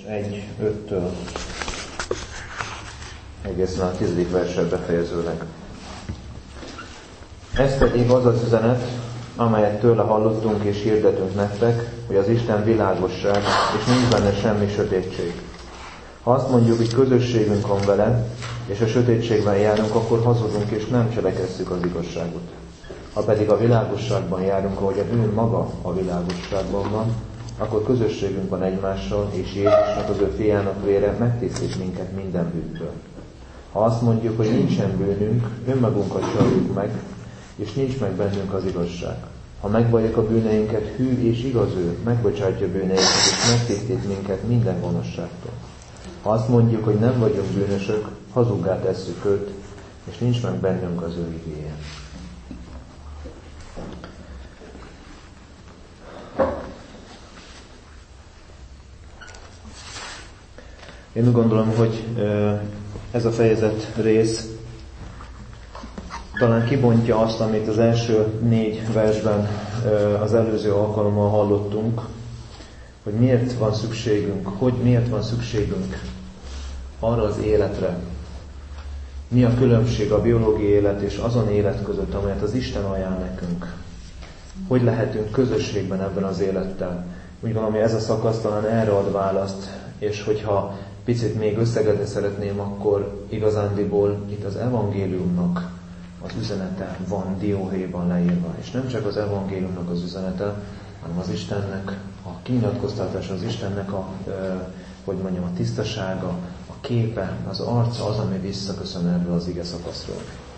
1:5-től egészen a 10. verset befejezőleg. Ez pedig az az üzenet, amelyet tőle hallottunk és hirdetünk nektek, hogy az Isten világosság, és nincs benne semmi sötétség. Ha azt mondjuk, hogy közösségünk van vele, és a sötétségben járunk, akkor hazudunk, és nem cselekesszük az igazságot. Ha pedig a világosságban járunk, ahogy ő maga a világosságban van, akkor közösségünk van egymással, és Jézusnak, az ő fiának vére megtisztít minket minden bűntől. Ha azt mondjuk, hogy nincsen bűnünk, önmagunkat csaljuk meg, és nincs meg bennünk az igazság. Ha megvalljuk a bűneinket, hű és igaz ő, megbocsátja bűneinket, és megtisztít minket minden gonoszságtól. Ha azt mondjuk, hogy nem vagyunk bűnösök, hazuggá tesszük őt, és nincs meg bennünk az ő igéje. Én úgy gondolom, hogy ez a fejezet rész talán kibontja azt, amit az első 4 versben az előző alkalommal hallottunk, hogy miért van szükségünk arra az életre. Mi a különbség a biológiai élet és azon élet között, amelyet az Isten ajánl nekünk. Hogy lehetünk közösségben ebben az élettel. Úgy gondolom, hogy ez a szakasz talán erre ad választ, és hogyha picit még összegetni szeretném, akkor igazándiból itt az evangéliumnak az üzenete van dióhéjban leírva. És nem csak az evangéliumnak az üzenete, hanem az Istennek a kinyilatkoztatása, az Istennek a tisztasága, a képe, az arca az, ami visszaköszön erről az ige szakaszról.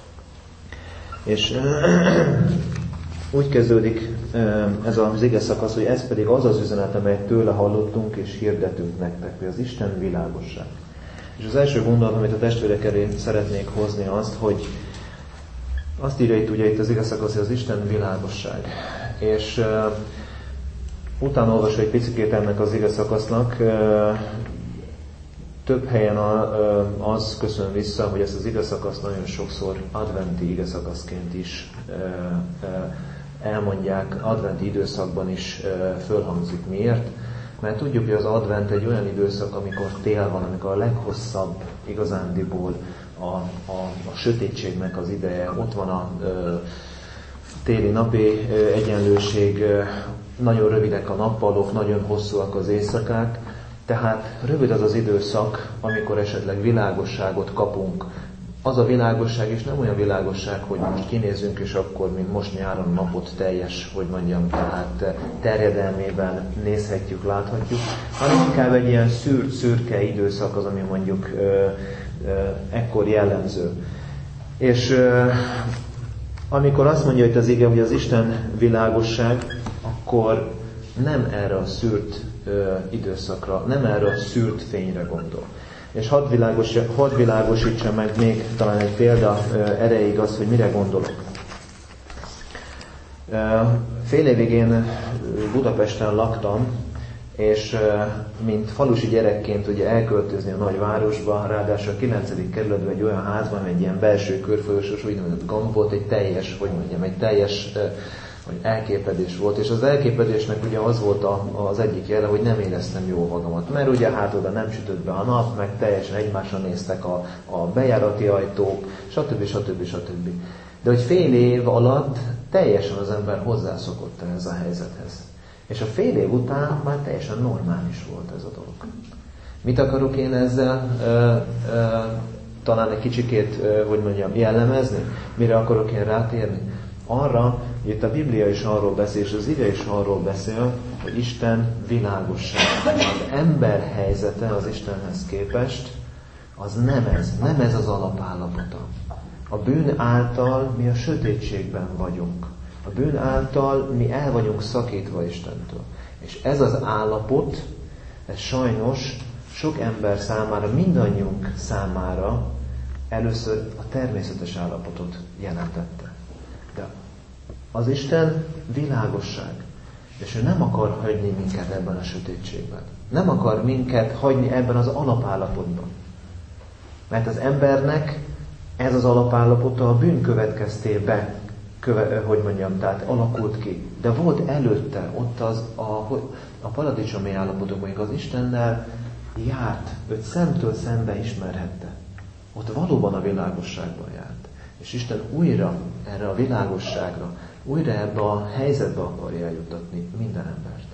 És úgy kezdődik ez az ige szakasz, hogy ez pedig az az üzenet, amelyet tőle hallottunk és hirdetünk nektek, hogy az Isten világosság. És az első gondolat, amit a testvérek elé szeretnék hozni azt, hogy azt írja itt az ige szakasz, hogy az Isten világosság. És utána olvasva egy picikét ennek az ige szakasznak, több helyen az köszön vissza, hogy ezt az ige szakaszt nagyon sokszor adventi ige szakaszként is elmondják, adventi időszakban is fölhangzik. Miért? Mert tudjuk, hogy az advent egy olyan időszak, amikor tél van, amikor a leghosszabb igazándiból a sötétségnek az ideje. Ott van a téli napi egyenlőség, nagyon rövidek a nappalok, nagyon hosszúak az éjszakák, tehát rövid az az időszak, amikor esetleg világosságot kapunk. Az a világosság is nem olyan világosság, hogy most kinézünk, és akkor, mint most nyáron napot teljes, tehát terjedelmében nézhetjük, láthatjuk, hanem inkább egy ilyen szürke időszak az, ami mondjuk ekkor jellemző. És amikor azt mondja itt az ige, hogy az Isten világosság, akkor nem erre a szűrt időszakra, nem erre a szűrt fényre gondol. És hadd világosítsa meg még talán egy példa erejéig azt, hogy mire gondolok. Fél évig én Budapesten laktam, és mint falusi gyerekként ugye elköltözni a nagyvárosba, ráadásul a 9. kerületben egy olyan házban, egy ilyen belső körfolyosós úgynevezett gamb volt, egy teljes elképedés volt, és az elképedésnek ugye az volt az egyik jele, hogy nem éreztem jól magamat, mert ugye oda nem sütött be a nap, meg teljesen egymásra néztek a bejárati ajtók, stb. De hogy fél év alatt teljesen az ember hozzászokott ehhez a helyzethez. És a fél év után már teljesen normális volt ez a dolog. Mit akarok én ezzel talán egy kicsikét, jellemezni? Mire akarok én rátérni? Arra, hogy itt a Biblia is arról beszél, és az ige is arról beszél, hogy Isten világosság. Az ember helyzete az Istenhez képest, az nem ez az alapállapota. A bűn által mi a sötétségben vagyunk. A bűn által mi el vagyunk szakítva Istentől. És ez az állapot, ez sajnos sok ember számára, mindannyiunk számára először a természetes állapotot jelentette. De az Isten világosság, és ő nem akar hagyni minket ebben a sötétségben. Nem akar minket hagyni ebben az alapállapotban. Mert az embernek ez az alapállapota a bűn következtében tehát alakult ki. De volt előtte, ott a paradicsomi állapotok, mondjuk az Istennel járt, őt szemtől szembe ismerhette. Ott valóban a világosságban járt. És Isten újra erre a világosságra, újra ebbe a helyzetbe akarja eljutatni minden embert.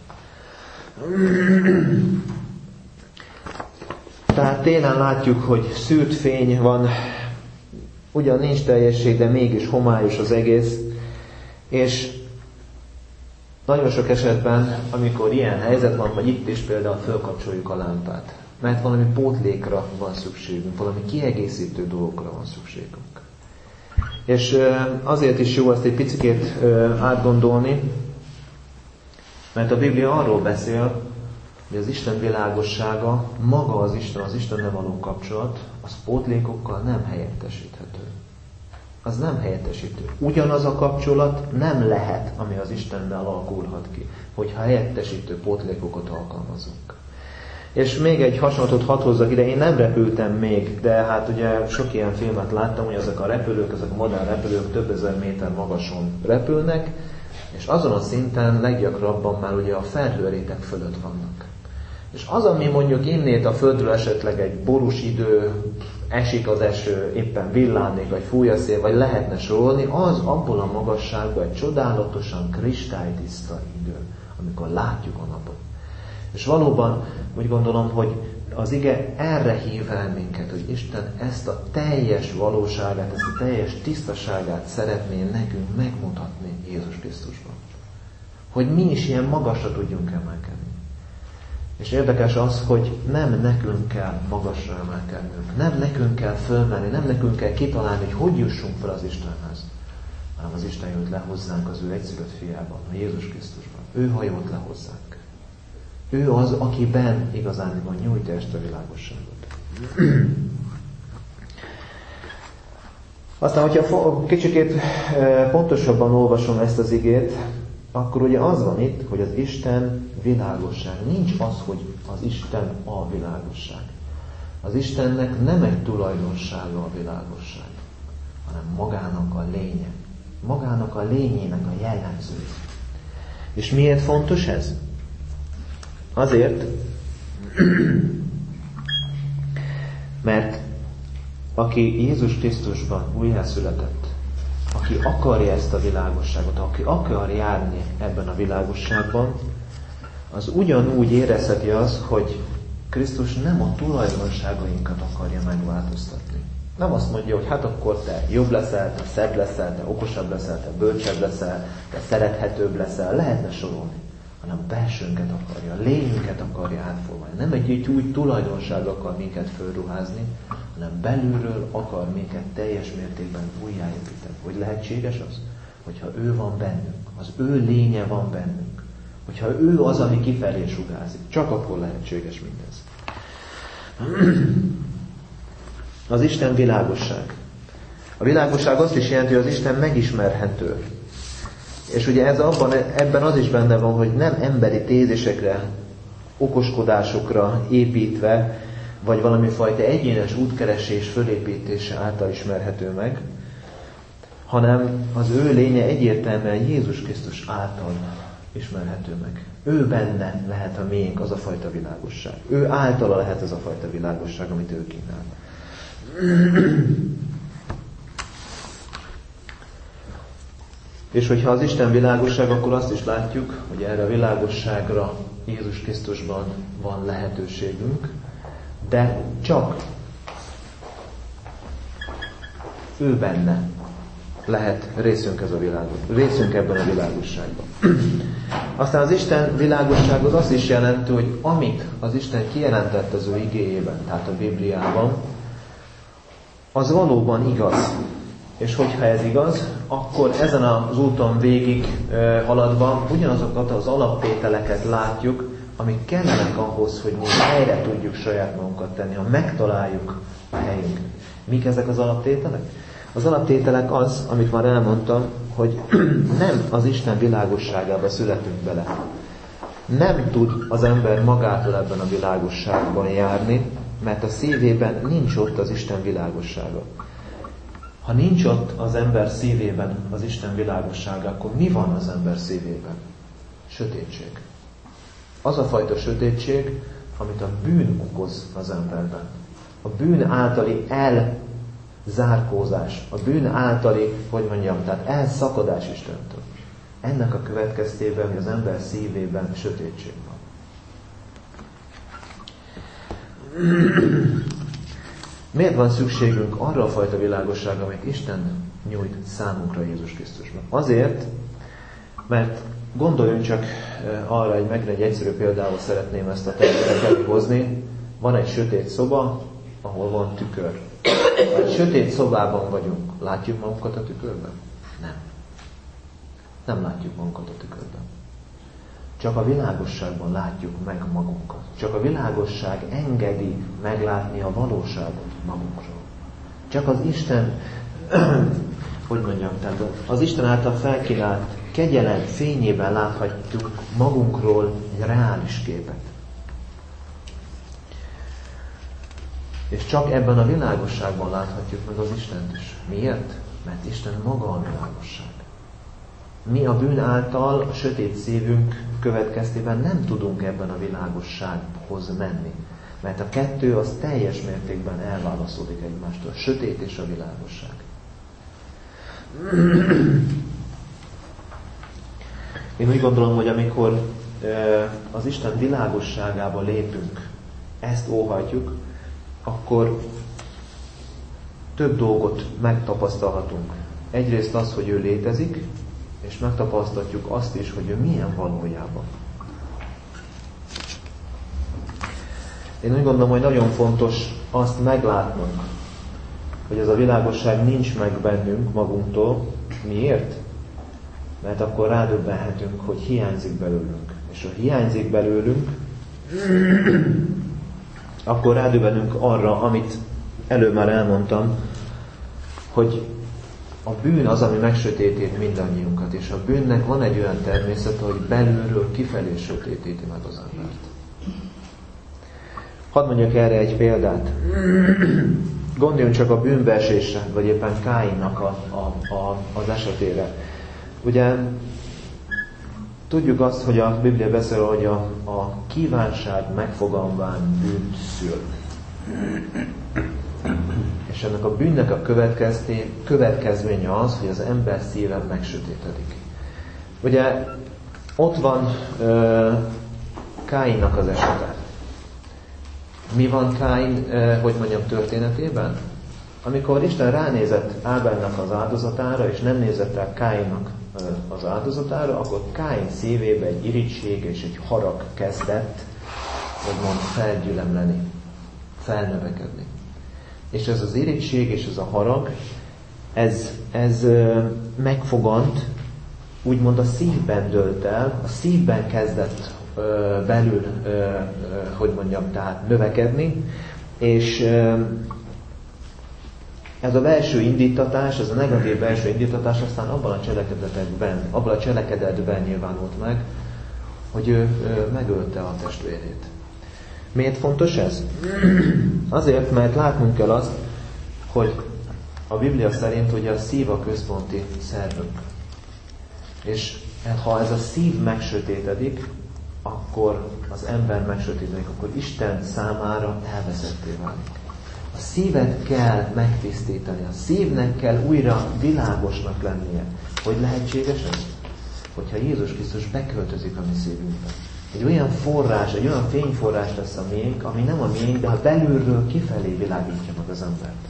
Tehát télen látjuk, hogy szűrt fény van, ugyan nincs teljesség, de mégis homályos az egész, és nagyon sok esetben, amikor ilyen helyzet van, vagy itt is például fölkapcsoljuk a lámpát, mert valami pótlékra van szükségünk, valami kiegészítő dolgokra van szükségünk. És azért is jó ezt egy picikét átgondolni, mert a Biblia arról beszél, hogy az Isten világossága, maga az Istennel való kapcsolat, az pótlékokkal nem helyettesíthető. Az nem helyettesítő. Ugyanaz a kapcsolat nem lehet, ami az Istennel alakulhat ki, hogyha helyettesítő pótlékokat alkalmazunk. És még egy hasonlatot hadd hozzak ide, én nem repültem még, de hát ugye sok ilyen filmet láttam, hogy ezek a repülők, ezek a modern repülők több ezer méter magason repülnek, és azon a szinten leggyakrabban már ugye a felhőréteg fölött vannak. És az, ami mondjuk innét a földről esetleg egy borús idő, esik az eső, éppen villámlik, vagy fúj a szél, vagy lehetne sorolni, az abból a magasságban egy csodálatosan kristálytiszta idő, amikor látjuk a napot. És valóban úgy gondolom, hogy az ige erre hív el minket, hogy Isten ezt a teljes valóságát, ezt a teljes tisztaságát szeretné nekünk megmutatni Jézus Krisztusban. Hogy mi is ilyen magasra tudjunk emelkedni. És érdekes az, hogy nem nekünk kell magasra emelkednünk, nem nekünk kell fölmenni, nem nekünk kell kitalálni, hogy jussunk fel az Istenhez, hanem az Isten jött le hozzánk az ő egyszülött fiában, a Jézus Krisztusban. Ő hajolt le hozzánk. Ő az, akiben igazándiban nyújtja ezt a világosságot. Aztán, hogyha kicsikét pontosabban olvasom ezt az igét, akkor ugye az van itt, hogy az Isten világosság. Nincs az, hogy az Isten a világosság. Az Istennek nem egy tulajdonsága a világosság, hanem magának a lénye. Magának a lényének a jellemzője. És miért fontos ez? Azért, mert aki Jézus Krisztusban újjászületett, aki akarja ezt a világosságot, aki akar járni ebben a világosságban, az ugyanúgy érezheti azt, hogy Krisztus nem a tulajdonságainkat akarja megváltoztatni. Nem azt mondja, hogy hát akkor te jobb leszel, te szebb leszel, te okosabb leszel, te bölcsebb leszel, te szerethetőbb leszel, lehetne sorolni, hanem a belsőnket akarja, a lényünket akarja átformálni. Nem egy úgy tulajdonság akar minket fölruházni, hanem belülről akar minket teljes mértékben újjáépíteni. Hogy lehetséges az? Hogyha ő van bennünk, az ő lénye van bennünk, hogyha ő az, ami kifelé sugárzik, csak akkor lehetséges mindez. Az Isten világosság. A világosság azt is jelenti, hogy az Isten megismerhető. És ugye ebben az is benne van, hogy nem emberi tézésekre, okoskodásokra építve, vagy valami fajta egyénes útkeresés fölépítése által ismerhető meg, hanem az ő lénye egyértelműen Jézus Krisztus által ismerhető meg. Ő benne lehet a miénk az a fajta világosság. Ő általa lehet az a fajta világosság, amit ő kínál. És hogyha az Isten világosság, akkor azt is látjuk, hogy erre a világosságra Jézus Krisztusban van lehetőségünk, de csak ő benne lehet részünk ebben a világosságban. Aztán az Isten világosság az azt is jelenti, hogy amit az Isten kijelentett az ő igéjében, tehát a Bibliában, az valóban igaz. És hogyha ez igaz, akkor ezen az úton végig haladva ugyanazokat az alaptételeket látjuk, amik kellenek ahhoz, hogy mi helyre tudjuk saját magunkat tenni, ha megtaláljuk a helyünket. Mik ezek az alaptételek? Az alaptételek az, amit már elmondtam, hogy nem az Isten világosságába születünk bele. Nem tud az ember magától ebben a világosságban járni, mert a szívében nincs ott az Isten világossága. Ha nincs ott az ember szívében az Isten világossága, akkor mi van az ember szívében? Sötétség. Az a fajta sötétség, amit a bűn okoz az emberben. A bűn általi elzárkózás, a bűn általi, tehát elszakadás Istentől. Ennek a következtében, hogy az ember szívében sötétség van. Miért van szükségünk arra a fajta világosságra, amit Isten nyújt számunkra Jézus Krisztusban? Azért, mert gondoljunk csak arra, egy egyszerű például szeretném ezt a területet előhozni. Van egy sötét szoba, ahol van tükör. Ha egy sötét szobában vagyunk, látjuk magunkat a tükörben? Nem. Nem látjuk magunkat a tükörben. Csak a világosságban látjuk meg magunkat. Csak a világosság engedi meglátni a valóságot magunkról. Csak az Isten, tehát az Isten által felkínált kegyelem fényében láthatjuk magunkról egy reális képet. És csak ebben a világosságban láthatjuk meg az Istent is. Miért? Mert Isten maga a világosság. Mi a bűn által, a sötét szívünk következtében nem tudunk ebben a világossághoz menni. Mert a kettő az teljes mértékben elválaszódik egymástól. A sötét és a világosság. Én úgy gondolom, hogy amikor az Isten világosságába lépünk, ezt óhajtjuk, akkor több dolgot megtapasztalhatunk. Egyrészt az, hogy ő létezik, és megtapasztalhatjuk azt is, hogy ő milyen valójában. Én úgy gondolom, hogy nagyon fontos azt meglátnunk, hogy ez a világosság nincs meg bennünk magunktól. Miért? Mert akkor rádöbbenhetünk, hogy hiányzik belőlünk. És ha hiányzik belőlünk, akkor rádöbbenünk arra, amit előbb már elmondtam, hogy a bűn az, ami megsötétít mindannyiunkat, és a bűnnek van egy olyan természete, hogy belülről kifelé sötétíti meg az embert. Hadd mondjak erre egy példát. Gondoljunk csak a bűnbeesésre, vagy éppen Káinnak az esetére. Ugye tudjuk azt, hogy a Biblia beszél, hogy a kívánság megfogalmán bűnt szül. És ennek a bűnnek a következménye az, hogy az ember szíve megsötétedik. Ugye ott van Káinnak az esete. Mi van Káin, történetében? Amikor Isten ránézett Ábelnek az áldozatára, és nem nézett rá Káinnak az áldozatára, akkor Káin szívébe egy irigység és egy harag kezdett, felgyülemleni, felnövekedni. És ez az irigység és ez a harag, ez megfogant, úgymond a szívben dőlt el, a szívben kezdett belül, tehát növekedni, és ez a belső indítatás, ez a negatív belső indítatás aztán abban a cselekedetben nyilvánult meg, hogy ő megölte a testvérét. Miért fontos ez? Azért, mert látnunk kell azt, hogy a Biblia szerint ugye a szív a központi szervünk. És ha ez a szív megsötétedik, akkor az ember megsötétedik, akkor Isten számára elveszetté válik. A szívet kell megtisztítani, a szívnek kell újra világosnak lennie. Hogy lehetséges ez? Hogyha Jézus Krisztus beköltözik a mi szívünkbe. Egy olyan forrás, egy olyan fényforrás lesz a miénk, ami nem a miénk, de a belülről kifelé világítja meg az embert.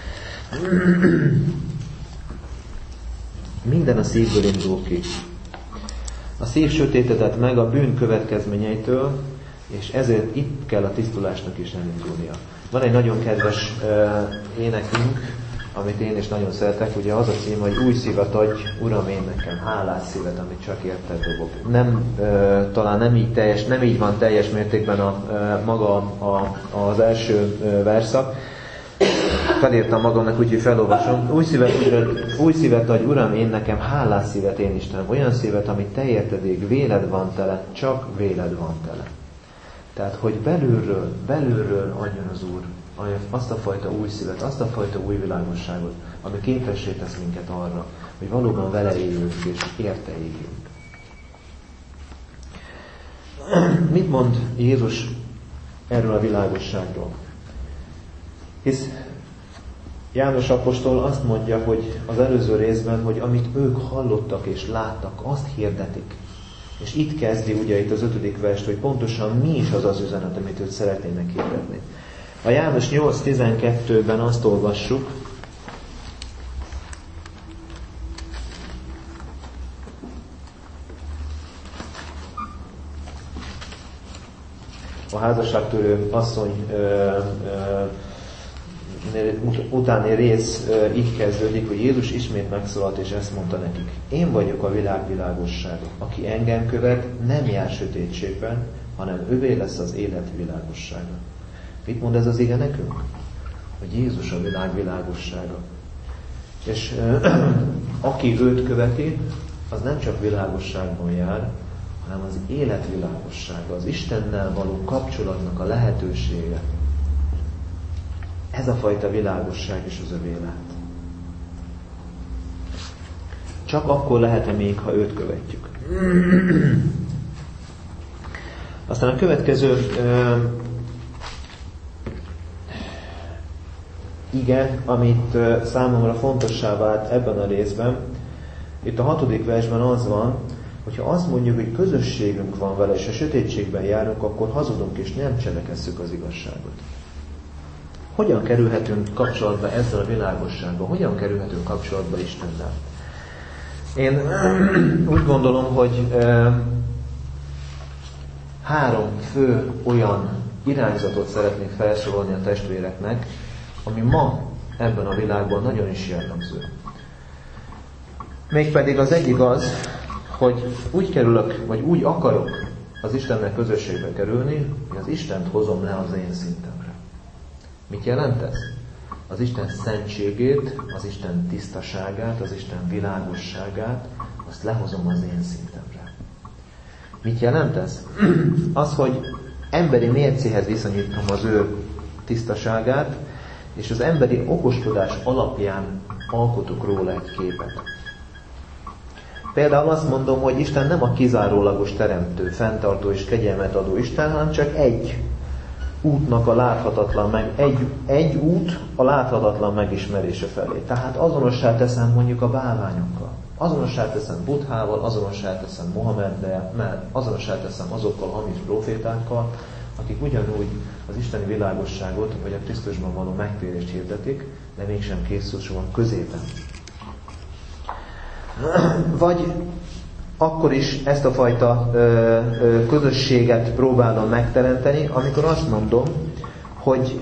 Minden a szívből indul ki. A szív sötétedett meg a bűn következményeitől, és ezért itt kell a tisztulásnak is elindulnia. Van egy nagyon kedves énekünk, amit én is nagyon szeretek, ugye az a cím, hogy új szívet adj, Uram, én nekem, hálás szívet, amit csak érted dobok. Talán nem így van teljes mértékben maga az első verszak. Felírtam magamnak, úgyhogy felolvasom. Új szívet adj, Uram, én nekem, hálás szívet, én Istenem, olyan szívet, amit te értedék, véled van tele, csak véled van tele. Tehát, hogy belülről adjon az Úr azt a fajta új szívet, azt a fajta új világosságot, ami képessé tesz minket arra, hogy valóban vele éljünk és érte éljünk. Mit mond Jézus erről a világosságról. Hisz János apostol azt mondja, hogy az előző részben, hogy amit ők hallottak és láttak, azt hirdetik. És itt kezdi ugye itt az 5. verst, hogy pontosan mi is az az üzenet, amit őt szeretnének hirdetni. A János 8.12-ben azt olvassuk, a házasságtörő asszony utáni rész így kezdődik, hogy Jézus ismét megszólalt, és ezt mondta nekik. Én vagyok a világ világossága. Aki engem követ, nem jár sötétségben, hanem övé lesz az élet világossága. Mit mond ez az ige nekünk? Hogy Jézus a világ világossága. És aki őt követi, az nem csak világosságban jár, hanem az élet világossága, az Istennel való kapcsolatnak a lehetősége. Ez a fajta világosság is az övé lett. Csak akkor lehet-e még, ha őt követjük. Aztán a következő ige, amit számomra fontossá vált ebben a részben, itt a 6. versben az van, hogyha azt mondjuk, hogy közösségünk van vele, és a sötétségben járunk, akkor hazudunk, és nem cselekesszük az igazságot. Hogyan kerülhetünk kapcsolatba ezzel a világossággal? Hogyan kerülhetünk kapcsolatba Istennel? Én úgy gondolom, hogy 3 fő olyan irányzatot szeretnék felsorolni a testvéreknek, ami ma ebben a világban nagyon is jellemző. Mégpedig az egyik az, hogy úgy kerülök, vagy úgy akarok az Istennel közösségbe kerülni, hogy az Istent hozom le az én szintemre. Mit jelent ez? Az Isten szentségét, az Isten tisztaságát, az Isten világosságát, azt lehozom az én szintemre. Mit jelent ez? Az, hogy emberi mércéhez viszonyítom az ő tisztaságát, és az emberi okoskodás alapján alkotok róla egy képet. Például azt mondom, hogy Isten nem a kizárólagos teremtő, fenntartó és kegyelmet adó Isten, hanem csak egy útnak a láthatatlan, egy út a láthatatlan megismerése felé. Tehát azonossá teszem mondjuk a bálványokkal, azonossá teszem Buddhával, azonossá teszem Mohameddel, azonossá teszem azokkal a hamis profétákkal, akik ugyanúgy az isteni világosságot, vagy a Krisztusban való megtérést hirdetik, de mégsem Krisztus van középen. Vagy akkor is ezt a fajta közösséget próbálom megteremteni, amikor azt mondom, hogy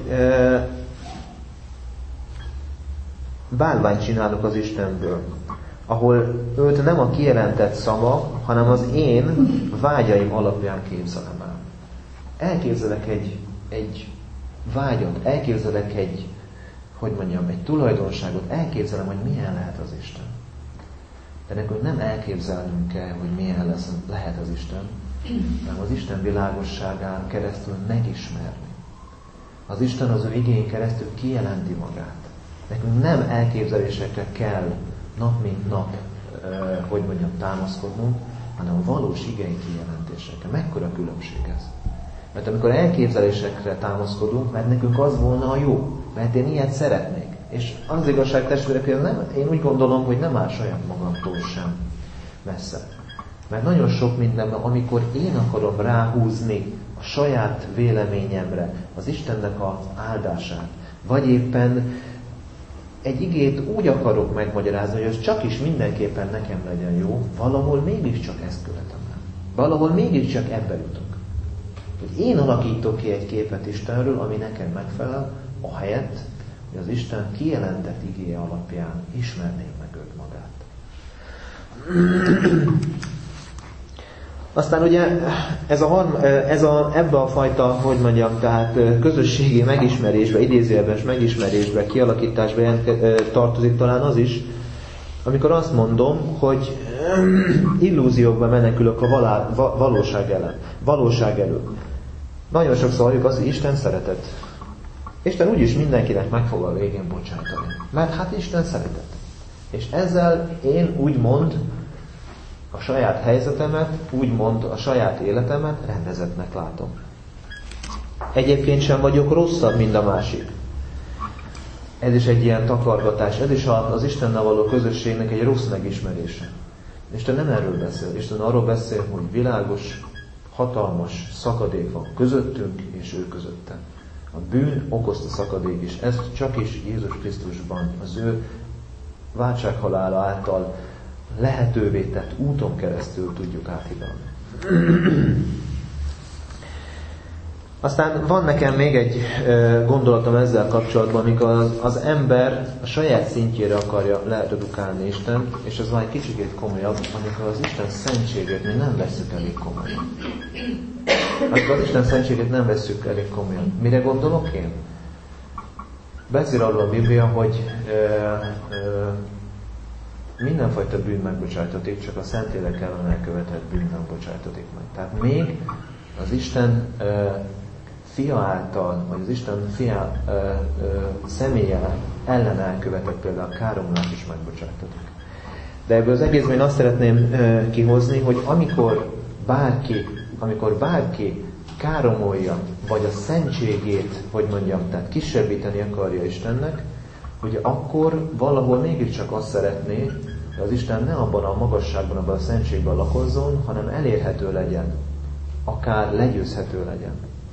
bálványt csinálok az Istenből, ahol őt nem a kijelentett szava, hanem az én vágyaim alapján képzelem el. Elképzelek egy vágyat, elképzelek egy tulajdonságot, elképzelem, hogy milyen lehet az Isten. De nekünk nem elképzelnünk kell, hogy milyen lehet az Isten, hanem az Isten világosságán keresztül megismerni. Az Isten az ő igény keresztül kijelenti magát. Nekünk nem elképzelésekre kell nap mint nap, támaszkodnunk, hanem valós igei kijelentésekre. Mekkora különbség ez? Mert amikor elképzelésekre támaszkodunk, mert nekünk az volna a jó, mert én ilyet szeretnék. És az igazság, testvérek, én úgy gondolom, hogy nem áll saját magamtól sem messze. Mert nagyon sok mindenben, amikor én akarom ráhúzni a saját véleményemre az Istennek az áldását, vagy éppen egy igét úgy akarok megmagyarázni, hogy az csak is mindenképpen nekem legyen jó, valahol mégiscsak ezt követem el. Valahol mégiscsak ebben jutok. Hogy én alakítok ki egy képet Istenről, ami nekem megfelel, ahelyett, hogy az Isten kijelentett igéje alapján ismernék meg őt magát. Aztán ugye ebbe a fajta, tehát közösségi megismerésbe, idézőjelben megismerésbe, kialakításba tartozik talán az is, amikor azt mondom, hogy illúziókba menekülök a valóság elől. Nagyon sokszor halljuk azt, hogy Isten szeretet. Isten úgyis mindenkinek meg fog a végén bocsájtani. Mert hát Isten szeretet. És ezzel én úgymond a saját helyzetemet, úgymond a saját életemet rendezettnek látom. Egyébként sem vagyok rosszabb, mint a másik. Ez is egy ilyen takargatás, ez is az Istennel való közösségnek egy rossz megismerése. Isten nem erről beszél, Isten arról beszél, hogy világos, hatalmas szakadék van közöttünk és ő közötte. A bűn okozta szakadék is, ezt csak is Jézus Krisztusban, az ő váltsághalála által lehetővé tett úton keresztül tudjuk áthidalni. Aztán van nekem még egy gondolatom ezzel kapcsolatban, amikor az ember a saját szintjére akarja leredukálni Istent, és ez már egy kicsit komolyabb, amikor az Isten szentségét mi nem vesszük elég komolyan. Amikor az Isten szentségét nem vesszük elég komolyan. Mire gondolok én? Beszél arról a Biblia, hogy mindenfajta bűn megbocsájtatik, csak a Szentlélek ellen elkövetett bűn nem bocsájtatik meg. Tehát még az Isten fia által, vagy az Isten fia személye ellen elkövetett például káromlás is megbocsájtatik. De ebből az egészben én azt szeretném kihozni, hogy amikor bárki káromolja, vagy a szentségét, hogy mondjam, tehát kisebbíteni akarja Istennek, hogy akkor valahol mégiscsak azt szeretné, hogy az Isten ne abban a magasságban, abban a szentségben lakozzon, hanem elérhető legyen, akár legyőzhető legyen.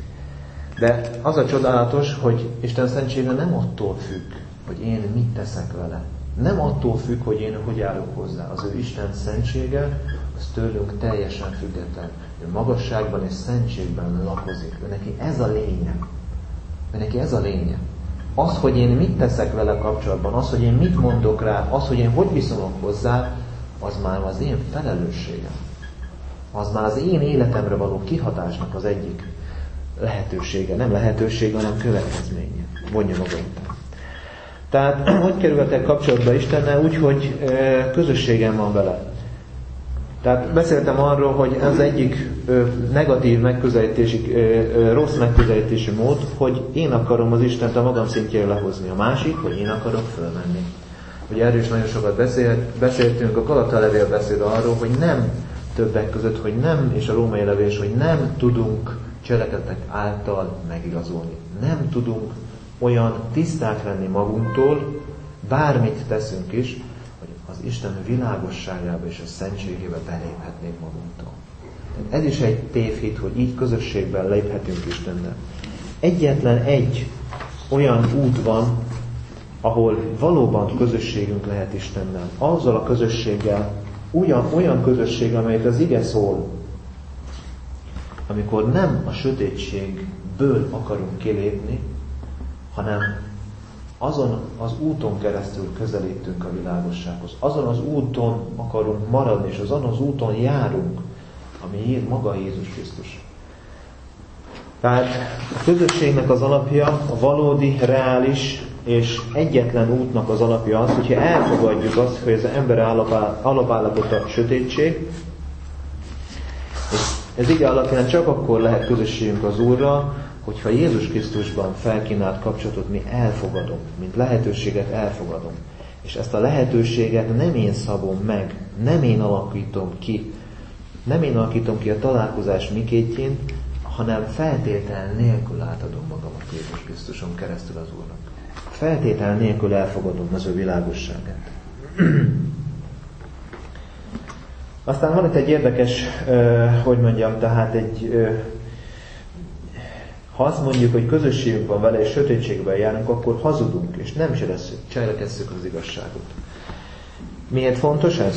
De az a csodálatos, hogy Isten szentsége nem attól függ, hogy én mit teszek vele. Nem attól függ, hogy én hogy állok hozzá. Az ő Isten szentsége, az tőlünk teljesen független. Ő magasságban és szentségben lakozik. De neki ez a lényeg. De neki ez a lényeg. Az, hogy én mit teszek vele kapcsolatban, az, hogy én mit mondok rá, az, hogy én hogy viszonyulok hozzá, az már az én felelősségem. Az már az én életemre való kihatásnak az egyik lehetősége. Nem lehetősége, hanem következménye. Vonja maga után. Tehát, hogy kerülhetek kapcsolatba Istennel? Úgy, hogy közösségem van vele. Tehát beszéltem arról, hogy ez egyik negatív megközelítési, rossz megközelítési mód, hogy én akarom az Istent a magam szintjére lehozni. A másik, hogy én akarok fölmenni. Ugye erről is nagyon sokat beszéltünk, a Galatai levél beszél arról, hogy nem többek között, hogy nem, és a római levél is, hogy nem tudunk cselekedetek által megigazolni. Nem tudunk olyan tiszták lenni magunktól, bármit teszünk is, hogy az Isten világosságába és a szentségébe beléphetnénk magunktól. Ez is egy tévhit, hogy így közösségben léphetünk Istennel. Egyetlen egy olyan út van, ahol valóban közösségünk lehet Istennel. Azzal a közösséggel, olyan közösség, amelyet az ige szól, amikor nem a sötétségből akarunk kilépni, hanem azon az úton keresztül közelítünk a világossághoz. Azon az úton akarunk maradni, és azon az úton járunk, ami maga Jézus Krisztus. Tehát a közösségnek az alapja, a valódi, reális és egyetlen útnak az alapja az, hogyha elfogadjuk azt, hogy az ember alapállapota sötétség, és ez ige alapján csak akkor lehet közösségünk az Úrral, hogyha Jézus Krisztusban felkínált kapcsolatot mi elfogadunk, mint lehetőséget elfogadunk. És ezt a lehetőséget nem én szabom meg, nem én alakítom ki a találkozás mikéntjén, hanem feltétel nélkül átadom magamat Jézus Krisztuson keresztül az Úrnak. Feltétel nélkül elfogadom az ő világosságát. Aztán van itt egy érdekes, tehát ha azt mondjuk, hogy közösségünk van vele, és sötétségben járunk, akkor hazudunk, és nem cselekesszük az igazságot. Miért fontos ez?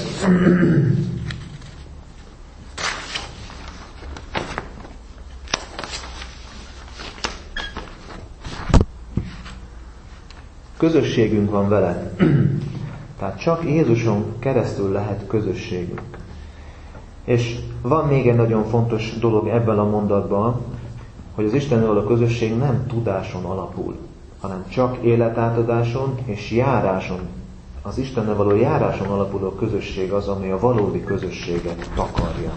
Közösségünk van vele. Tehát csak Jézuson keresztül lehet közösségünk. És van még egy nagyon fontos dolog ebben a mondatban, hogy az Istennel való közösség nem tudáson alapul, hanem csak életátadáson és járáson. Az Istennel való járáson alapuló közösség az, ami a valódi közösséget takarja.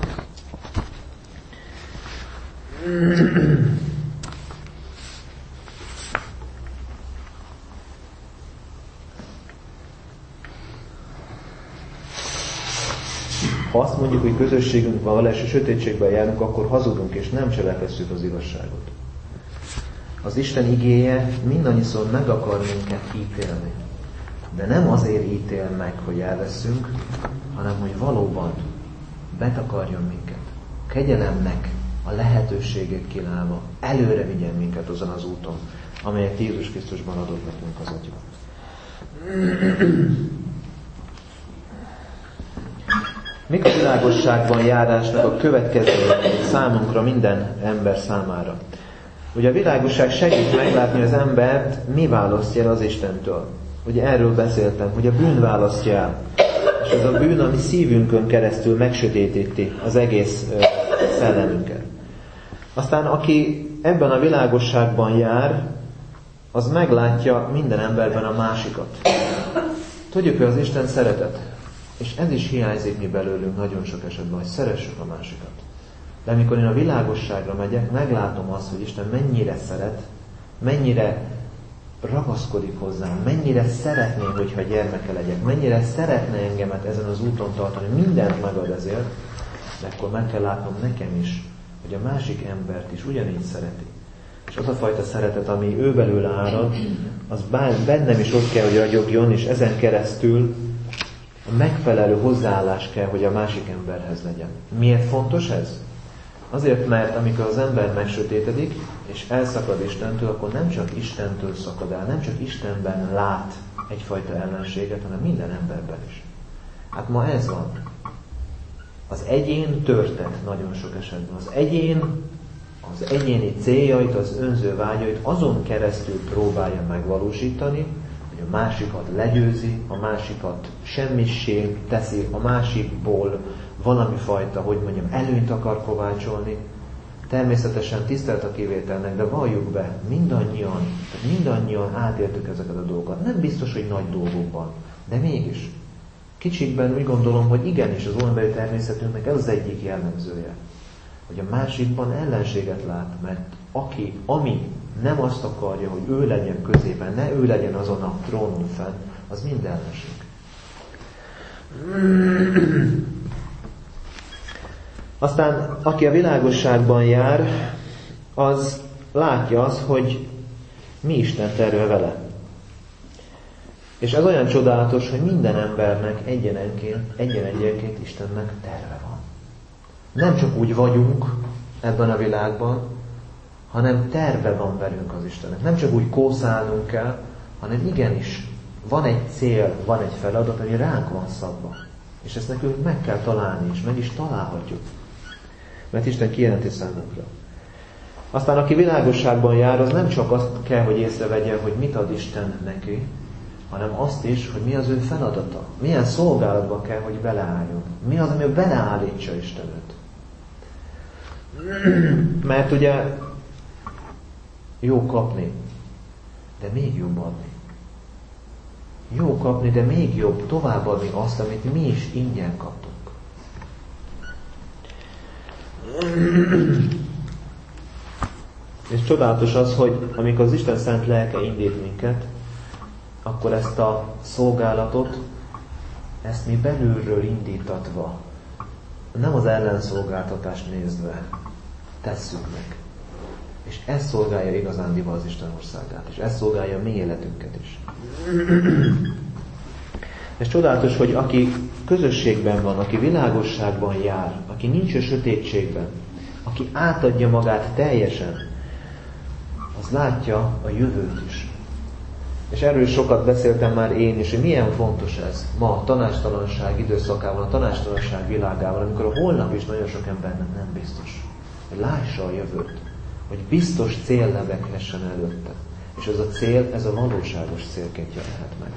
Ha azt mondjuk, hogy közösségünk van vele, és a sötétségben járunk, akkor hazudunk, és nem cselekesszük az igazságot. Az Isten igéje mindannyiszor meg akar minket ítélni. De nem azért ítél meg, hogy elveszünk, hanem hogy valóban betakarjon minket. Kegyelemnek a lehetőségét kínálva előre vigyen minket azon az úton, amelyet Jézus Krisztusban adott nekünk az Atya. Mik a világosságban járásnak a következményei számunkra, minden ember számára? Ugye a világosság segít meglátni az embert, mi választja el az Istentől. Ugye erről beszéltem, hogy a bűn választja el. És ez a bűn, ami szívünkön keresztül megsötétíti az egész szellemünket. Aztán aki ebben a világosságban jár, az meglátja minden emberben a másikat. Tudjuk, hogy az Isten szeretet. És ez is hiányzik mi belőlünk nagyon sok esetben, hogy szeressük a másikat. De amikor én a világosságra megyek, meglátom azt, hogy Isten mennyire szeret, mennyire ragaszkodik hozzám, mennyire szeretné, hogyha gyermeke legyek, mennyire szeretne engemet ezen az úton tartani, mindent megad ezért, de akkor meg kell látnom nekem is, hogy a másik embert is ugyanígy szereti. És az a fajta szeretet, ami ő belőle árad, az bennem is ott kell, hogy ragyogjon, és ezen keresztül a megfelelő hozzáállás kell, hogy a másik emberhez legyen. Miért fontos ez? Azért, mert amikor az ember megsötétedik, és elszakad Istentől, akkor nem csak Istentől szakad el, nem csak Istenben lát egyfajta ellenséget, hanem minden emberben is. Hát ma ez van. Az egyén törtet nagyon sok esetben. Az egyén az egyéni céljait, az önző vágyait azon keresztül próbálja megvalósítani, hogy a másikat legyőzi, a másikat semmissé teszi, a másikból valami fajta, hogy mondjam, előnyt akar kovácsolni. Természetesen tisztelt a kivételnek, de valljuk be, mindannyian átéltük ezeket a dolgokat. Nem biztos, hogy nagy dolgokban, de mégis. Kicsikben úgy gondolom, hogy igenis az emberi természetünknek ez az egyik jellemzője. Hogy a másikban ellenséget lát, mert ami nem azt akarja, hogy ő legyen középen, ne ő legyen azon a trónon fenn, az mind ellenség. Aztán, aki a világosságban jár, az látja azt, hogy mi Isten terve vele. És ez olyan csodálatos, hogy minden embernek egyen-egyenként Istennek terve van. Nem csak úgy vagyunk ebben a világban, hanem terve van velünk az Istennek. Nem csak úgy kószálnunk kell, hanem igenis van egy cél, van egy feladat, ami ránk van szabva. És ezt nekünk meg kell találni, és meg is találhatjuk. Mert Isten kijelenti számunkra. Aztán aki világosságban jár, az nem csak azt kell, hogy észrevegye, hogy mit ad Isten neki, hanem azt is, hogy mi az ő feladata. Milyen szolgálatban kell, hogy beleálljon. Mi az, ami beleállítsa Isten őt. Mert ugye jó kapni, de még jobb adni. Jó kapni, de még jobb továbbadni azt, amit mi is ingyen kaptunk. És csodálatos az, hogy amikor az Isten szent lelke indít minket, akkor ezt a szolgálatot, ezt mi belülről indítatva, nem az ellenszolgáltatást nézve tesszük meg. És ez szolgálja igazándiban az Isten országát, és ez szolgálja a mi életünket is. És csodálatos, hogy aki közösségben van, aki világosságban jár, aki nincs a sötétségben, aki átadja magát teljesen, az látja a jövőt is. És erről sokat beszéltem már én is, hogy milyen fontos ez ma a tanácstalanság időszakában, a tanácstalanság világában, amikor a holnap is nagyon sok embernek nem biztos. Hogy lássa a jövőt, hogy biztos cél lebeghessen előtte. És ez a cél, ez a valóságos célként jelenhet meg.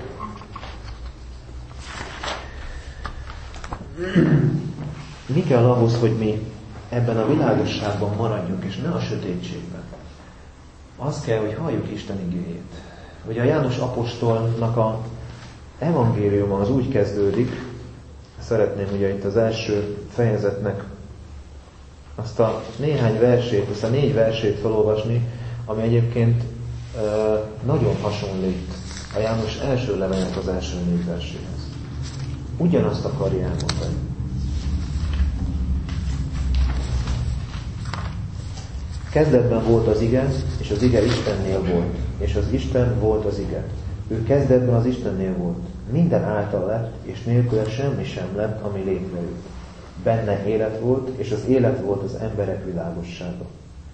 Mi kell ahhoz, hogy mi ebben a világosságban maradjunk, és ne a sötétségben? Az kell, hogy halljuk Isten igéjét. Ugye a János apostolnak a evangéliuma az úgy kezdődik, szeretném ugye itt az első fejezetnek azt a néhány versét, azt a 4 versét felolvasni, ami egyébként nagyon hasonlít a János első levelének az első 4 verséhez. Ugyanazt akarja elmondani. Kezdetben volt az ige, és az ige Istennél volt, és az Isten volt az ige. Ő kezdetben az Istennél volt. Minden által lett, és nélküle semmi sem lett, ami létrejött. Benne élet volt, és az élet volt az emberek világossága.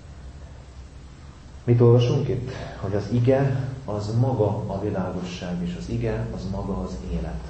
Mit olvasunk itt? Hogy az ige az maga a világosság, és az ige az maga az élet.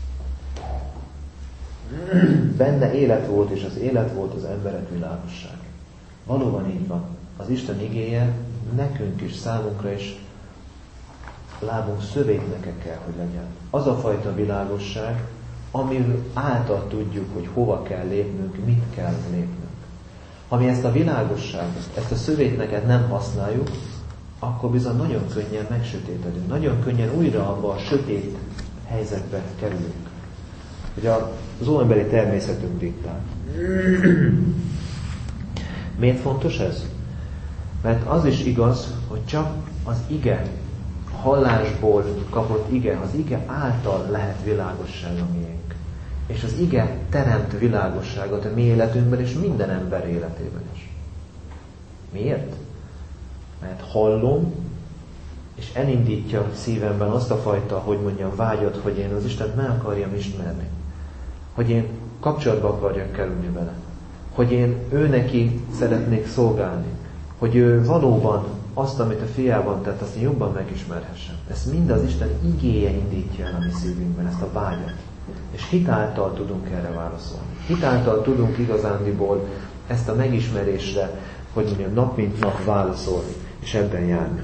Benne élet volt, és az élet volt az emberek világosság. Valóban így van. Az Isten igéje nekünk is, számunkra is lábunk szövétneke kell, hogy legyen. Az a fajta világosság, ami által tudjuk, hogy hova kell lépnünk, mit kell lépnünk. Ha mi ezt a világosságot, ezt a szövétneket nem használjuk, akkor bizony nagyon könnyen megsötétedünk. Nagyon könnyen újra abba a sötét helyzetbe kerülünk. Ugye az óemberi természetünk diktál. Miért fontos ez? Mert az is igaz, hogy csak az ige, hallásból kapott ige, az ige által lehet világosság a miénk. És az ige teremt világosságot a mi életünkben és minden ember életében is. Miért? Mert hallom, és elindítja szívemben azt a fajta, hogy mondjam, vágyat, hogy én az Istent meg akarjam ismerni. Hogy én kapcsolatba akarjak kerülni vele. Hogy én ő neki szeretnék szolgálni. Hogy ő valóban azt, amit a fiában tett, azt én jobban megismerhessem. Ezt mind az Isten igéje indítja el a mi szívünkben, ezt a vágyat. És hitáltal tudunk erre válaszolni. Hitáltal tudunk igazándiból ezt a megismerésre, hogy mondjam, nap mint nap válaszolni, és ebben járni.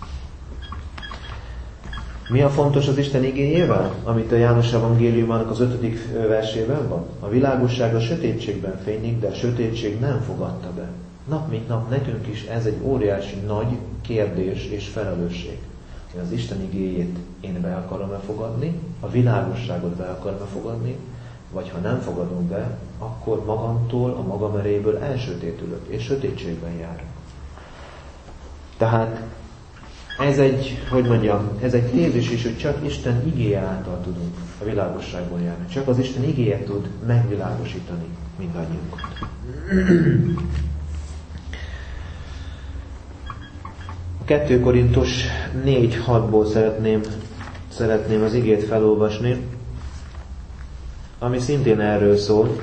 Mi a fontos az Isten igéjével? Amit a János evangéliumának az 5. versében van. A világosság a sötétségben fénylik, de a sötétség nem fogadta be. Nap mint nap nekünk is ez egy óriási nagy kérdés és felelősség. Hogy az Isten igéjét én be akarom-e fogadni, a világosságot be akarom-e fogadni, vagy ha nem fogadom be, akkor magamtól, a magam erejéből elsötétülök, és sötétségben járok. Tehát ez egy tézis is, hogy csak Isten igéje által tudunk a világosságból járni. Csak az Isten igéje tud megvilágosítani mindannyiunkat. A 2 Korintus 4:6-ból szeretném az igét felolvasni, ami szintén erről szól.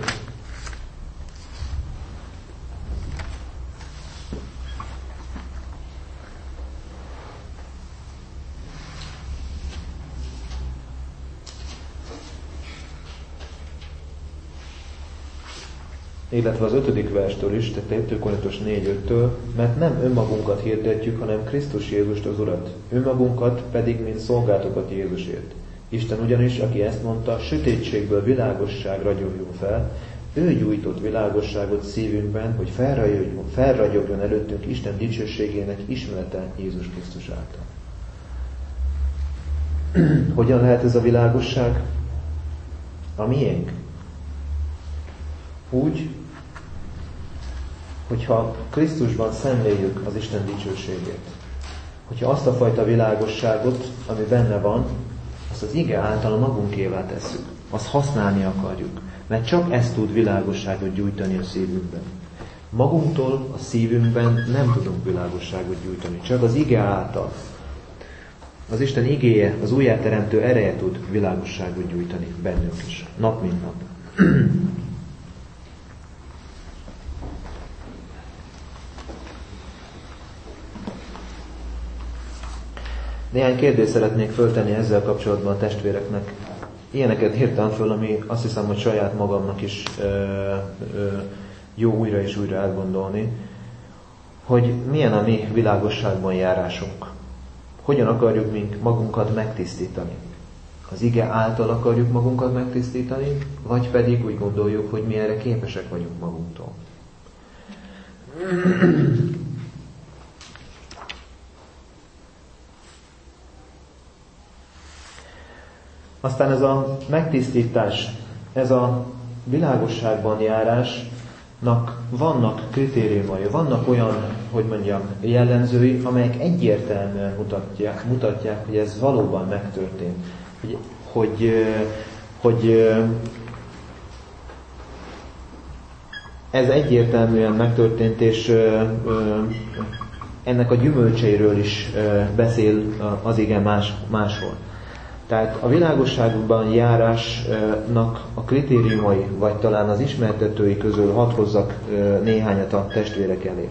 Illetve az 5. verstől is, tehát 2 Korintus 4:5-től, mert nem önmagunkat hirdetjük, hanem Krisztus Jézust az Urat, önmagunkat pedig, mint szolgálatokat Jézusért. Isten ugyanis, aki ezt mondta, sötétségből világosság ragyogjon fel, ő gyújtott világosságot szívünkben, hogy felragyogjon előttünk Isten dicsőségének ismerete Jézus Krisztus által. Hogyan lehet ez a világosság? A miénk. Úgy, hogyha Krisztusban szemléljük az Isten dicsőségét. Hogyha azt a fajta világosságot, ami benne van, azt az ige által magunkévá tesszük. Azt használni akarjuk. Mert csak ez tud világosságot gyújtani a szívünkben. Magunktól a szívünkben nem tudunk világosságot gyújtani. Csak az ige által. Az Isten igéje, az újjáteremtő ereje tud világosságot gyújtani bennünk is. Nap mint nap. Néhány kérdést szeretnék föltenni ezzel kapcsolatban a testvéreknek. Ilyeneket írtam föl, ami azt hiszem, hogy saját magamnak is jó újra és újra elgondolni, hogy milyen a mi világosságban járásunk. Hogyan akarjuk magunkat megtisztítani. Az ige által akarjuk magunkat megtisztítani, vagy pedig úgy gondoljuk, hogy mi erre képesek vagyunk magunktól. Aztán ez a megtisztítás, ez a világosságban járásnak vannak kritériumai, vannak olyan, hogy mondjam, jellemzői, amelyek egyértelműen mutatják, hogy ez valóban megtörtént. ez egyértelműen megtörtént, és ennek a gyümölcseiről is beszél az ige máshol. Tehát a világosságban járásnak a kritériumai, vagy talán az ismertetői közül hadd hozzak néhányat a testvérek elé.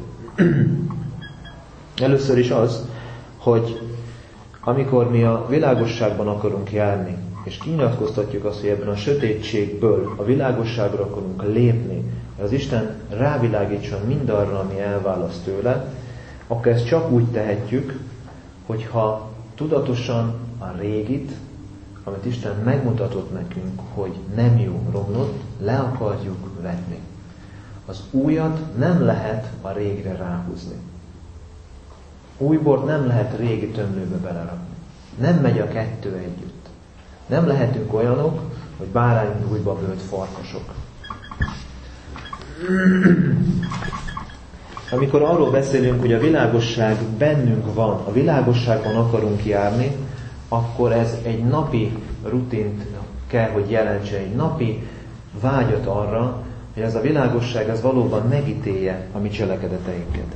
Először is az, hogy amikor mi a világosságban akarunk járni, és kinyilatkoztatjuk azt, hogy ebben a sötétségből a világosságra akarunk lépni, az Isten rávilágítson mindarra, ami elválaszt tőle, akkor ezt csak úgy tehetjük, hogyha tudatosan a régit, amit Isten megmutatott nekünk, hogy nem jó, romlott, le akarjuk vetni. Az újat nem lehet a régre ráhúzni. Új bort nem lehet régi tömlőbe belerakni. Nem megy a kettő együtt. Nem lehetünk olyanok, hogy bárányújba bőlt farkasok. Amikor arról beszélünk, hogy a világosság bennünk van, a világosságban akarunk járni, akkor ez egy napi rutint kell, hogy jelentse, egy napi vágyat arra, hogy ez a világosság ez valóban megítélje a mi cselekedeteinket.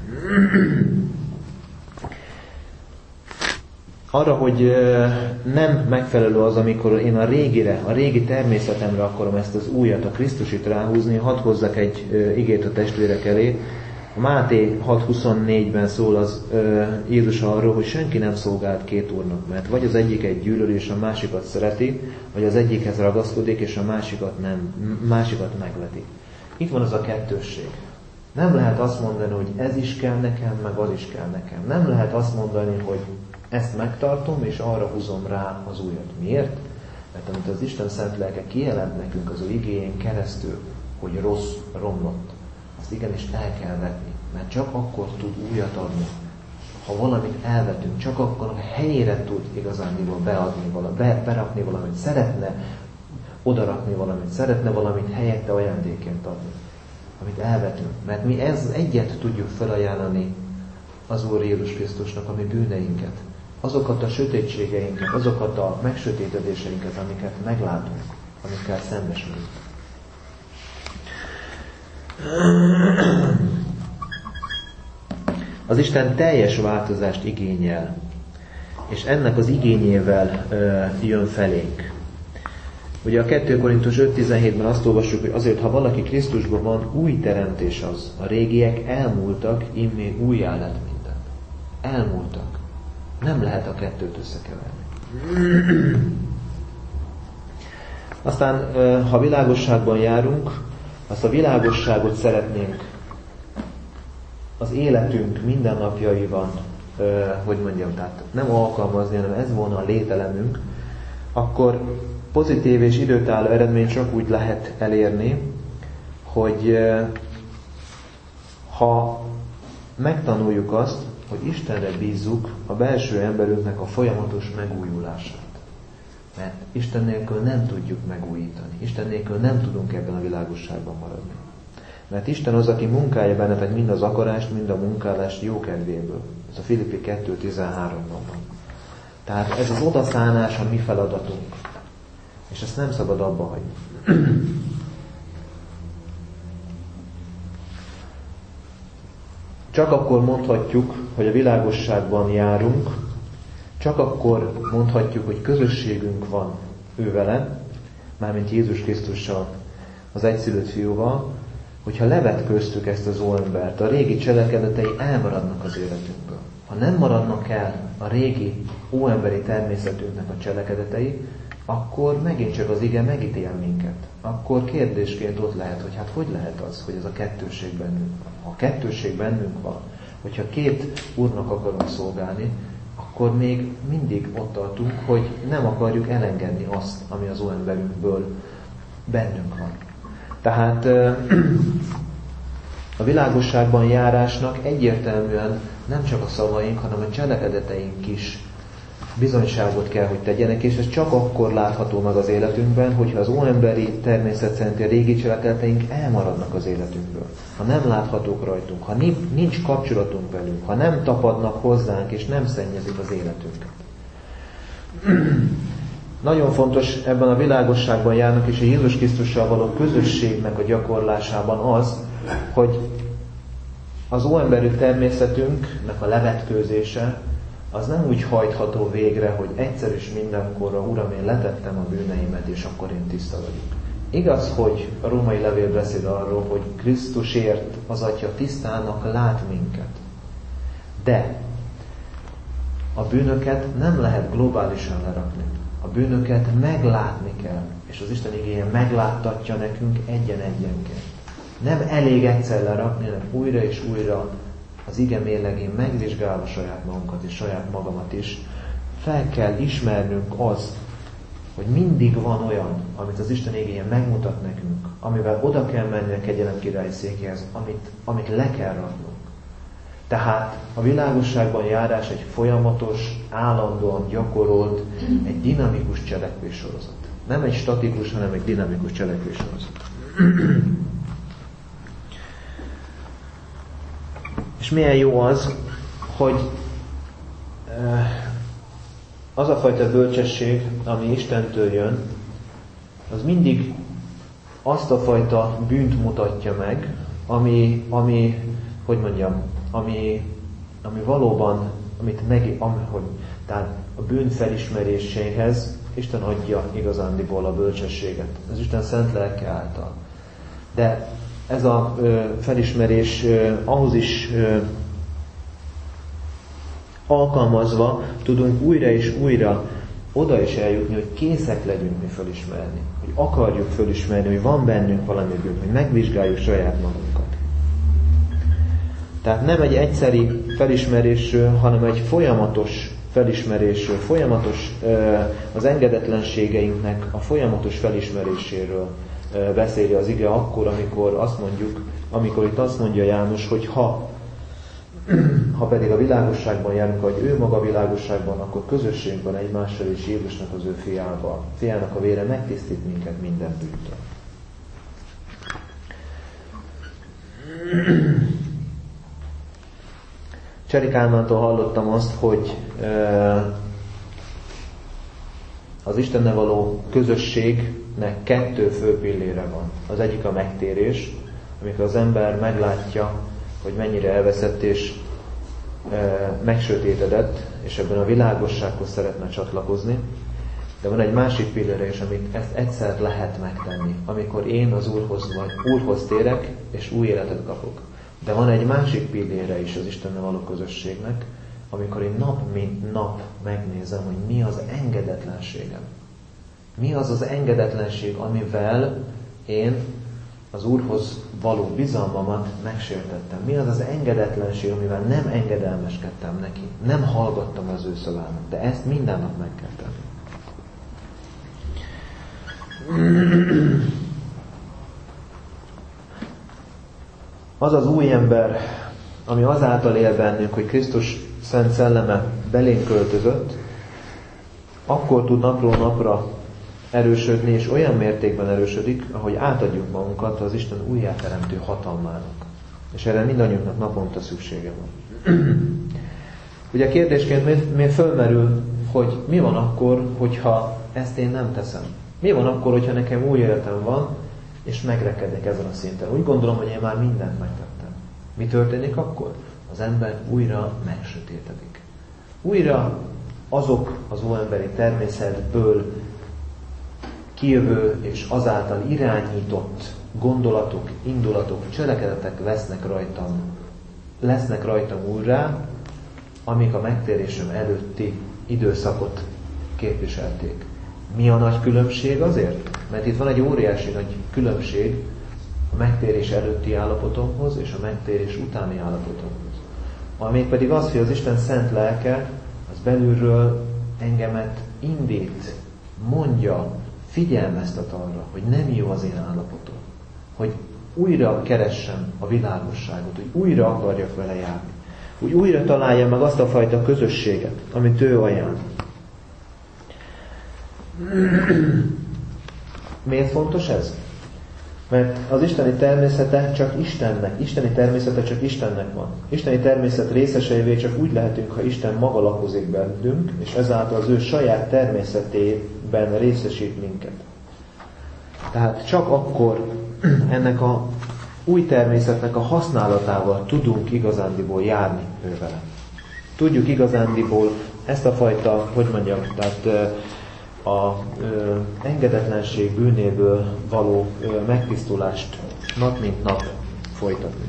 Arra, hogy nem megfelelő az, amikor én a régi természetemre akarom ezt az újat, a Krisztusit ráhúzni, hadd hozzak egy igét a testvérek elé. A Máté 6.24-ben szól az Jézus arról, hogy senki nem szolgált két úrnak, mert vagy az egyiket gyűlöli és a másikat szereti, vagy az egyikhez ragaszkodik és a másikat megveti. Itt van az a kettősség. Nem lehet azt mondani, hogy ez is kell nekem, meg az is kell nekem. Nem lehet azt mondani, hogy ezt megtartom, és arra húzom rá az újat. Miért? Mert amit az Isten szent lelke kijelent nekünk az ő igéjén keresztül, hogy rossz, romlott, azt igenis el kell vetni. Mert csak akkor tud újat adni. Ha valamit elvetünk, csak akkor a helyére tud igazándiból berakni valamit, szeretne odarakni valamit, szeretne valamit helyette ajándékként adni. Amit elvetünk. Mert mi ez egyet tudjuk felajánlani az Úr Jézus Krisztusnak, a mi bűneinket. Azokat a sötétségeinket, azokat a megsötétedéseinket, amiket meglátunk, amikkel szembesülünk. Az Isten teljes változást igényel, és ennek az igényével jön felénk. Ugye a 2 Korintus 5.17-ben azt olvassuk, hogy azért, ha valaki Krisztusban van, új teremtés az. A régiek elmúltak, immé újjá lett minden. Elmúltak. Nem lehet a kettőt összekeverni. Aztán, ha világosságban járunk, azt a világosságot szeretnénk az életünk mindennapjaiban, tehát nem alkalmazni, hanem ez volna a lételemünk, akkor pozitív és időtálló eredményt csak úgy lehet elérni, hogy ha megtanuljuk azt, hogy Istenre bízzuk a belső emberünknek a folyamatos megújulását. Mert Isten nélkül nem tudjuk megújítani. Isten nélkül nem tudunk ebben a világosságban maradni. Mert Isten az, aki munkálja bennetek mind az akarást, mind a munkálást jó kedvéből. Ez a Filippi 2.13-ban van. Tehát ez az odaszánás a mi feladatunk. És ezt nem szabad abba hagyni. Csak akkor mondhatjuk, hogy a világosságban járunk, csak akkor mondhatjuk, hogy közösségünk van ő vele, mármint Jézus Krisztussal, az egyszülött fiúval, hogyha levetköztük ezt az óembert, a régi cselekedetei elmaradnak az életünkből. Ha nem maradnak el a régi óemberi természetünknek a cselekedetei, akkor megint csak az ige megítél minket. Akkor kérdésként ott lehet, hogy hát hogy lehet az, hogy ez a kettősség bennünk van. Ha a kettősség bennünk van, hogyha két úrnak akarunk szolgálni, akkor még mindig ott tartunk, hogy nem akarjuk elengedni azt, ami az óemberünkből bennünk van. Tehát a világosságban járásnak egyértelműen nem csak a szavaink, hanem a cselekedeteink is bizonyságot kell, hogy tegyenek, és ez csak akkor látható meg az életünkben, hogyha az óemberi természet szerinti a régi cselekedeteink elmaradnak az életünkből. Ha nem láthatók rajtunk, ha nincs kapcsolatunk velünk, ha nem tapadnak hozzánk, és nem szennyezik az életünket. Nagyon fontos ebben a világosságban járnak, és a Jézus Krisztussal való közösségnek a gyakorlásában az, hogy az óemberű természetünknek a levetkőzése az nem úgy hajtható végre, hogy egyszer és mindenkorra, Uram, én letettem a bűneimet, és akkor én tiszta vagyok. Igaz, hogy a római levél beszél arról, hogy Krisztusért az Atya tisztának lát minket. De a bűnöket nem lehet globálisan lerakni. A bűnöket meglátni kell, és az Isten igéje megláttatja nekünk egyen-egyenként. Nem elég egyszer lerakni, hanem újra és újra az ige mérlegén megvizsgálva saját magunkat és saját magamat is, fel kell ismernünk azt, hogy mindig van olyan, amit az Isten igéje megmutat nekünk, amivel oda kell menni a kegyelem királyi székéhez, amit le kell raknunk. Tehát a világosságban járás egy folyamatos, állandóan gyakorolt, egy dinamikus cselekvéssorozat. Nem egy statikus, hanem egy dinamikus cselekvéssorozat. És milyen jó az, hogy az a fajta bölcsesség, ami Istentől jön, az mindig azt a fajta bűnt mutatja meg, ami valóban, tehát a bűn felismeréséhez Isten adja igazándiból a bölcsességet. Az Isten szent lelke által. De ez a felismerés ahhoz is alkalmazva tudunk újra és újra oda is eljutni, hogy készek legyünk mi felismerni. Hogy akarjuk felismerni, hogy van bennünk valami bűn, hogy megvizsgáljuk saját magunkat. Tehát nem egy egyszeri felismerésről, hanem egy folyamatos felismerésről, folyamatos az engedetlenségeinknek a folyamatos felismeréséről beszéli az ige akkor, amikor itt azt mondja János, hogy ha pedig a világosságban járunk, hogy ő maga a világosságban, akkor közösségben egymással és Jézusnak az ő fiának a vére megtisztít minket minden bűntől. Cseri Kálmántól hallottam azt, hogy az Istennel való közösségnek 2 fő pillére van. Az egyik a megtérés, amikor az ember meglátja, hogy mennyire elveszett és megsötétedett, és ebben a világossághoz szeretne csatlakozni. De van egy másik pillére is, amit ezt egyszer lehet megtenni, amikor én az Úrhoz térek, és új életet kapok. De van egy másik pillére is az Istennel való közösségnek, amikor én nap mint nap megnézem, hogy mi az engedetlenségem. Mi az az engedetlenség, amivel én az Úrhoz való bizalmamat megsértettem. Mi az az engedetlenség, amivel nem engedelmeskedtem neki. Nem hallgattam az ő szavának. De ezt minden nap meg kell tenni. Az az új ember, ami azáltal él bennünk, hogy Krisztus Szent Szelleme belénk költözött, akkor tud napról napra erősödni, és olyan mértékben erősödik, ahogy átadjuk magunkat az Isten újjáteremtő hatalmának. És erre mindannyiunknak naponta szüksége van. Ugye kérdésként még fölmerül, hogy mi van akkor, hogyha ezt én nem teszem? Mi van akkor, hogyha nekem új életem van, és megrekedek ezen a szinten? Úgy gondolom, hogy én már mindent megtettem. Mi történik akkor? Az ember újra megsötétedik. Újra azok az óemberi természetből kijövő és azáltal irányított gondolatok, indulatok, cselekedetek lesznek rajtam újra, amik a megtérésem előtti időszakot képviselték. Mi a nagy különbség azért? Mert itt van egy óriási nagy különbség a megtérés előtti állapotomhoz és a megtérés utáni állapotomhoz. Amíg pedig az, hogy az Isten szent lelke, az belülről engemet indít, mondja, figyelmeztet arra, hogy nem jó az én állapotom. Hogy újra keressem a világosságot, hogy újra akarjak vele járni. Hogy újra találjam meg azt a fajta közösséget, amit ő ajánl. Miért fontos ez? Mert az isteni természete csak Istennek. Isteni természete csak Istennek van. Isteni természet részeseivé csak úgy lehetünk, ha Isten maga lakozik bennünk, és ezáltal az ő saját természetében részesít minket. Tehát csak akkor ennek a új természetnek a használatával tudunk igazándiból járni ővele. Tudjuk igazándiból ezt a fajta, tehát a engedetlenség bűnéből való megtisztulást nap mint nap folytatni.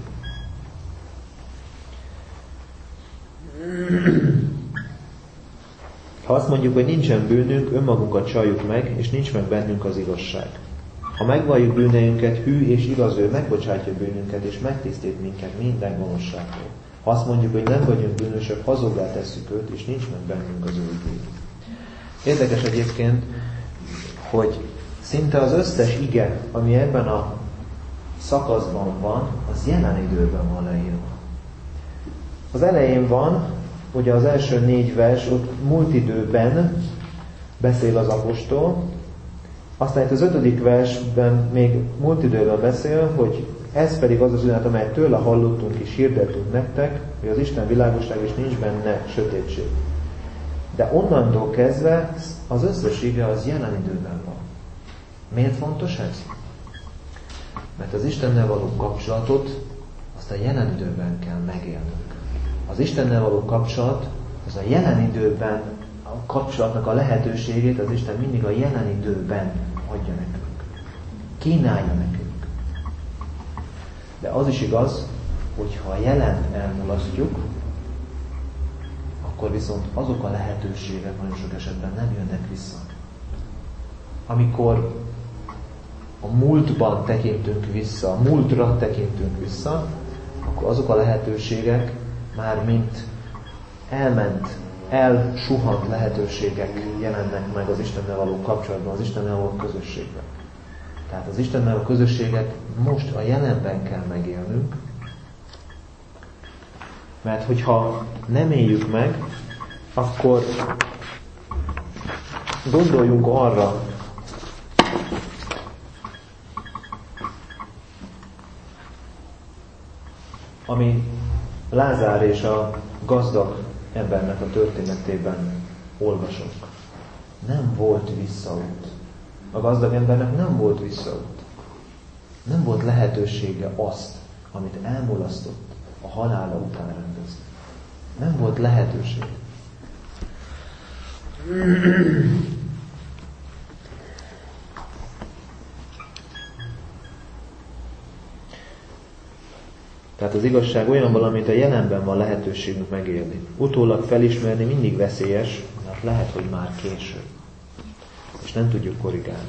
Ha azt mondjuk, hogy nincsen bűnünk, önmagunkat csaljuk meg, és nincs meg bennünk az igazság. Ha megvalljuk bűneinket, hű és igaz, ő megbocsátja bűnünket, és megtisztít minket minden gonoszságtól. Ha azt mondjuk, hogy nem vagyunk bűnösök, hazuggá tesszük őt, és nincs meg bennünk az ő igény. Érdekes egyébként, hogy szinte az összes ige, ami ebben a szakaszban van, az jelen időben van leírva. Az elején van, ugye az első 4 vers, ott múlt időben beszél az apostol, aztán itt az 5. versben még múlt időben beszél, hogy ez pedig az az üzenet, amelyet tőle hallottunk és hirdettünk nektek, hogy az Isten világosság és nincs benne sötétség. De onnantól kezdve az összes ige az jelen időben van. Miért fontos ez? Mert az Istennel való kapcsolatot azt a jelen időben kell megélnünk. Az Istennel való kapcsolat, az a jelen időben a kapcsolatnak a lehetőségét az Isten mindig a jelen időben adja nekünk. Kínálja nekünk. De az is igaz, hogy ha a jelen elmulasztjuk, akkor viszont azok a lehetőségek nagyon sok esetben nem jönnek vissza. Amikor a múltban tekintünk vissza, a múltra tekintünk vissza, akkor azok a lehetőségek már mint elsuhant lehetőségek jelennek meg az Istennel való kapcsolatban, az Istennel való közösségben. Tehát az Istennel való közösséget most a jelenben kell megélnünk, mert hogyha nem éljük meg, akkor gondoljunk arra, ami Lázár és a gazdag embernek a történetében olvasok. Nem volt visszaút. A gazdag embernek nem volt visszaút. Nem volt lehetősége azt, amit elmulasztott, a halála után rendezni. Nem volt lehetőség. Tehát az igazság olyan valamit a jelenben van lehetőségünk megélni. Utólag felismerni mindig veszélyes, mert lehet, hogy már késő. És nem tudjuk korrigálni.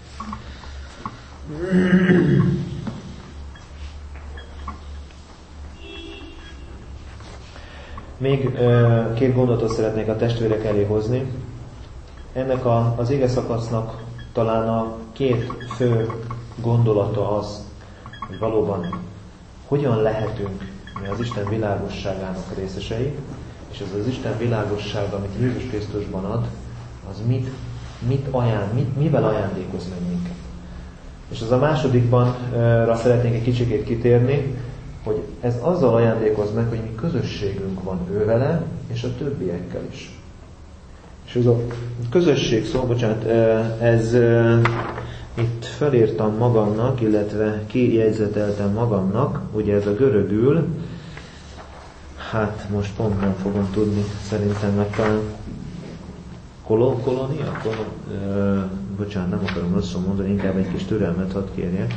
Még 2 gondolatot szeretnék a testvérek elé hozni. Ennek az ige szakasznak talán a 2 fő gondolata az, hogy valóban hogyan lehetünk mi az Isten világosságának részesei, és az Isten világosság, amit Jézus Krisztusban ad, az mivel ajándékoz meg minket. És az a másodikban szeretnék egy kicsikét kitérni, hogy ez azzal ajándékoz meg, hogy mi közösségünk van ővele, és a többiekkel is. És ez a közösség szó, ez itt felírtam magamnak, illetve kijegyzeteltem magamnak, ugye ez a görögül, hát most pont nem fogom tudni, szerintem megtalán kolónia? Nem akarom rosszul mondani, inkább egy kis türelmet hadd kérjek.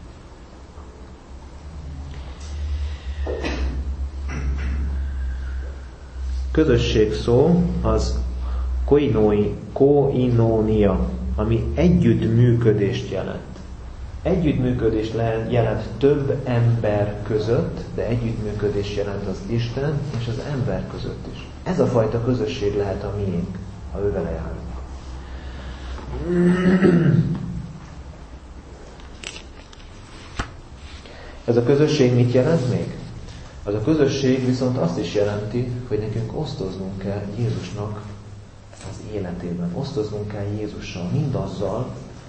Közösség szó az koinónia, ami együttműködést jelent. Együttműködést jelent több ember között, de együttműködést jelent az Isten és az ember között is. Ez a fajta közösség lehet a miénk, ha ővele járunk. Ez a közösség mit jelent még? Az a közösség viszont azt is jelenti, hogy nekünk osztoznunk kell Jézusnak az életében. Osztoznunk kell Jézussal, mindazzal,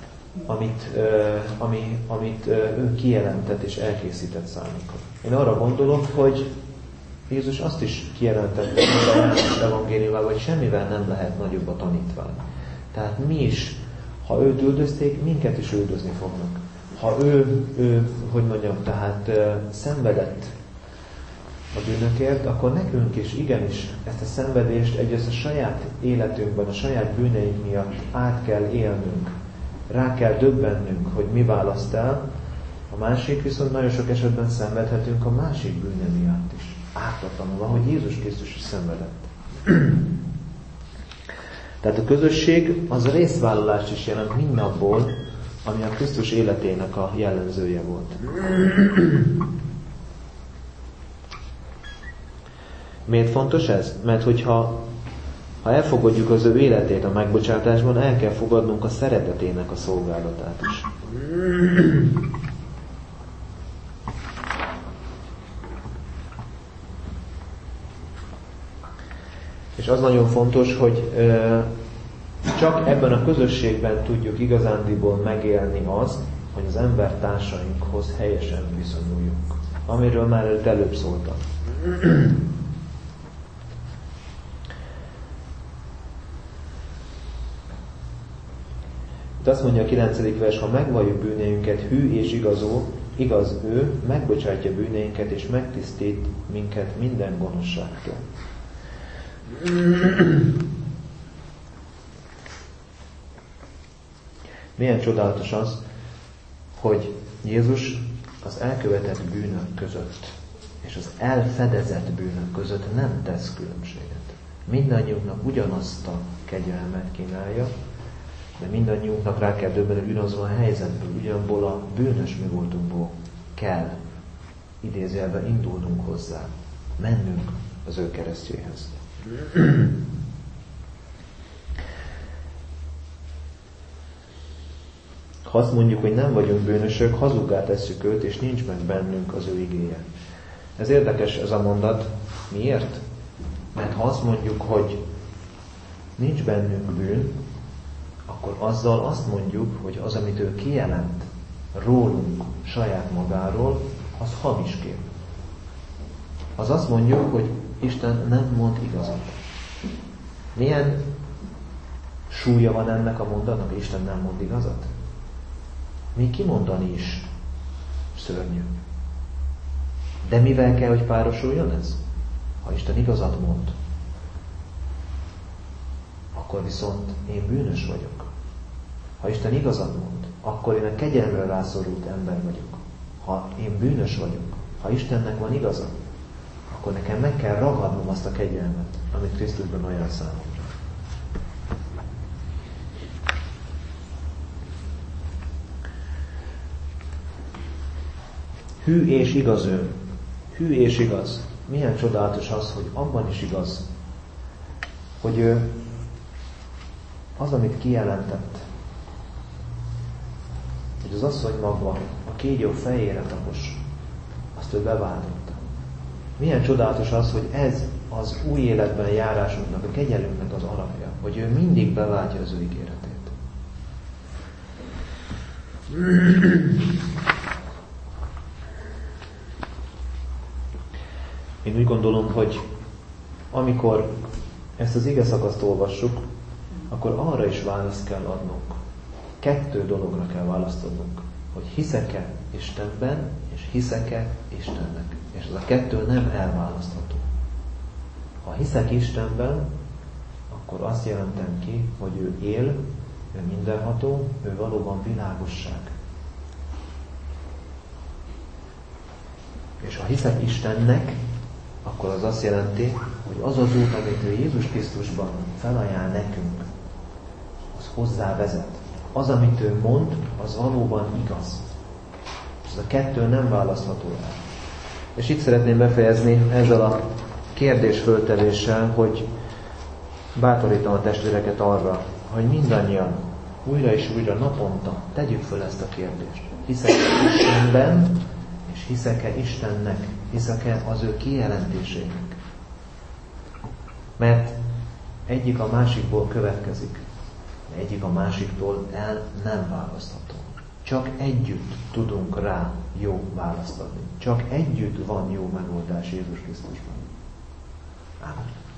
amit ő kijelentett és elkészített számunkra. Én arra gondolok, hogy Jézus azt is kijelentette a János evangéliumában, hogy semmivel nem lehet nagyobb a tanítvány. Tehát mi is, ha őt üldözték, minket is üldözni fognak. Ha ő tehát szenvedett a bűnökért, akkor nekünk is igenis ezt a szenvedést egyrészt a saját életünkben, a saját bűneink miatt át kell élnünk. Rá kell döbbennünk, hogy mi választ el. A másik viszont nagyon sok esetben szenvedhetünk a másik bűne miatt is. Ártatlanul, ahogy Jézus Krisztus is szenvedett. Tehát a közösség az részvállalást is jelent mindabból, ami a Krisztus életének a jellemzője volt. Miért fontos ez? Mert hogyha elfogadjuk az ő életét a megbocsátásban, el kell fogadnunk a szeretetének a szolgálatát is. És az nagyon fontos, hogy csak ebben a közösségben tudjuk igazándiból megélni azt, hogy az embertársainkhoz helyesen viszonyuljunk. Amiről már előbb szóltam. Itt azt mondja a 9. vers, ha megvalljuk bűneinket, hű és igaz ő, megbocsátja bűneinket és megtisztít minket minden gonoszságtól. Milyen csodálatos az, hogy Jézus az elkövetett bűnök között és az elfedezett bűnök között nem tesz különbséget. Mindannyiunknak ugyanazt a kegyelmet kínálja, de mindannyiunknak rá kell döbbenni, hogy ugyanazon a helyzetből, ugyanabból a bűnös mi voltunkból kell idézőjelben indulnunk hozzá, mennünk az ő keresztjéhez. Ha azt mondjuk, hogy nem vagyunk bűnösök, hazuggá tesszük őt, és nincs meg bennünk az ő igéje. Ez érdekes ez a mondat. Miért? Mert ha azt mondjuk, hogy nincs bennünk bűn, akkor azzal azt mondjuk, hogy az, amit ő kijelent rólunk, saját magáról, az hamis kép. Az azt mondjuk, hogy Isten nem mond igazat. Milyen súlya van ennek a mondatnak, hogy Isten nem mond igazat? Még kimondani is szörnyű. De mivel kell, hogy párosuljon ez? Ha Isten igazat mond, akkor viszont én bűnös vagyok. Ha Isten igazat mond, akkor én a kegyelmre rászorult ember vagyok. Ha én bűnös vagyok, ha Istennek van igaza, akkor nekem meg kell ragadnom azt a kegyelmet, amit Krisztusban ajánl számomra. Hű és igaz ő. Hű és igaz. Milyen csodálatos az, hogy abban is igaz, hogy ő az, amit kijelentett, hogy az asszony magva a kígyó fejére tapos, azt ő beváltotta. Milyen csodálatos az, hogy ez az új életben járásunknak, a kegyelünknek az alapja, hogy ő mindig beváltja az ő ígéretét. Én úgy gondolom, hogy amikor ezt az ige szakaszt olvassuk, akkor arra is választ kell adnunk. 2 dologra kell választ adnunk. Hogy hiszek-e Istenben, és hiszek-e Istennek. És ez a 2 nem elválasztható. Ha hiszek Istenben, akkor azt jelentem ki, hogy ő él, ő mindenható, ő valóban világosság. És ha hiszek Istennek, akkor az azt jelenti, hogy az az út, amit ő Jézus Krisztusban felajánl nekünk, az hozzá vezet. Az, amit ő mond, az valóban igaz. Ez a 2 nem választható el. És itt szeretném befejezni ezzel a kérdésföltevéssel, hogy bátorítom a testvéreket arra, hogy mindannyian újra és újra naponta tegyük föl ezt a kérdést. Hiszek-e Istenben, és hiszek-e Istennek? Hiszek-e az ő kijelentésének? Mert egyik a másikból következik. Egyik a másiktól el nem választható. Csak együtt tudunk rá jó választ adni. Csak együtt van jó megoldás Jézus Krisztusban. Ámen.